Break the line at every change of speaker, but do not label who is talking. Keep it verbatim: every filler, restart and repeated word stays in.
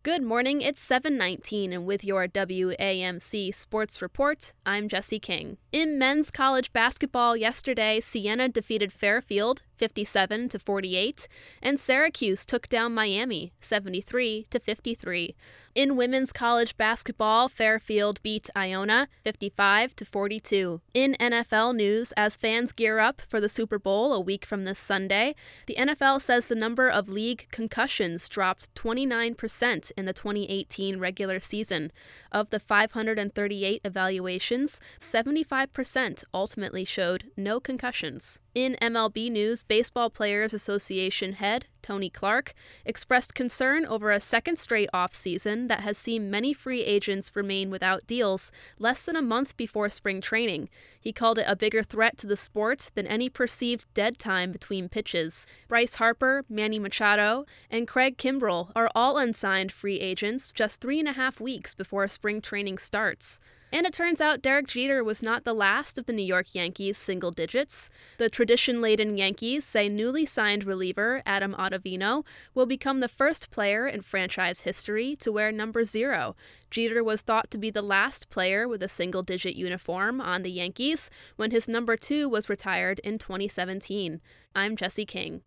Good morning, it's seven nineteen, and with your W A M C Sports Report, I'm Jesse King. In men's college basketball yesterday, Siena defeated Fairfield fifty-seven to forty-eight, and Syracuse took down Miami seventy-three to fifty-three. In women's college basketball, Fairfield beat Iona fifty-five to forty-two. In N F L news, as fans gear up for the Super Bowl a week from this Sunday, the N F L says the number of league concussions dropped twenty-nine percent in the twenty eighteen regular season. Of the five hundred thirty-eight evaluations, seventy-five percent ultimately showed no concussions. In M L B news, Baseball Players Association head Tony Clark expressed concern over a second straight offseason that has seen many free agents remain without deals less than a month before spring training. He called it a bigger threat to the sport than any perceived dead time between pitches. Bryce Harper, Manny Machado, and Craig Kimbrell are all unsigned free agents just three and a half weeks before spring training starts. And it turns out Derek Jeter was not the last of the New York Yankees' single digits. The tradition-laden Yankees say newly signed reliever Adam Ottavino will become the first player in franchise history to wear number zero. Jeter was thought to be the last player with a single-digit uniform on the Yankees when his number two was retired in twenty seventeen. I'm Jesse King.